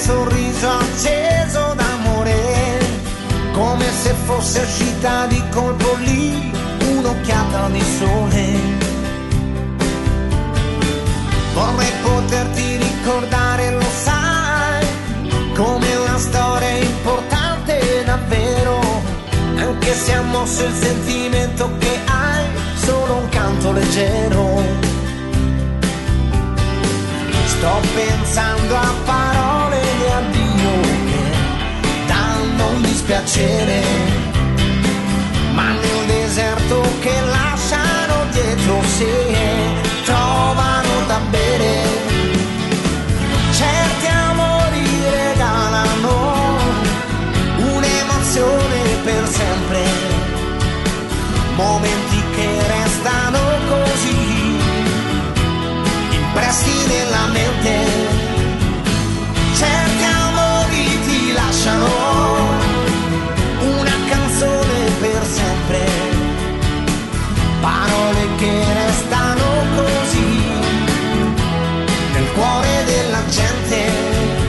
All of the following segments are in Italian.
sorriso acceso d'amore, come se fosse uscita di colpo lì un'occhiata di sole. Vorrei poterti ricordare, lo sai, come una storia importante davvero, anche se ha mosso il sentimento che hai, solo un canto leggero. Sto pensando a parole di addio che danno un dispiacere, ma nel deserto che lasciano dietro sé trovano da bere. Certi amori regalano un'emozione per sempre, momenti che restano così impressi nella mente. Certi amori ti lasciano una canzone per sempre, parole che restano così nel cuore della gente.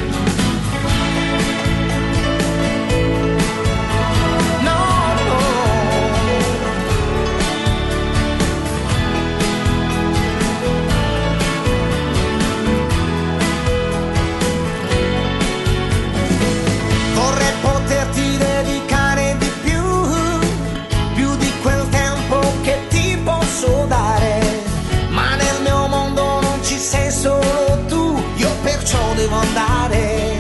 Devo andare.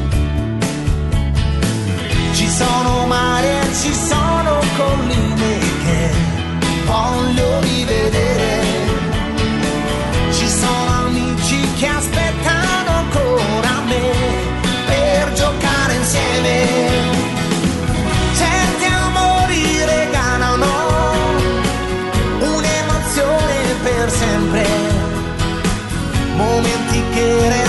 Ci sono mari e ci sono colline che voglio rivedere. Ci sono amici che aspettano ancora me per giocare insieme. Certi amori regalano un'emozione per sempre, momenti che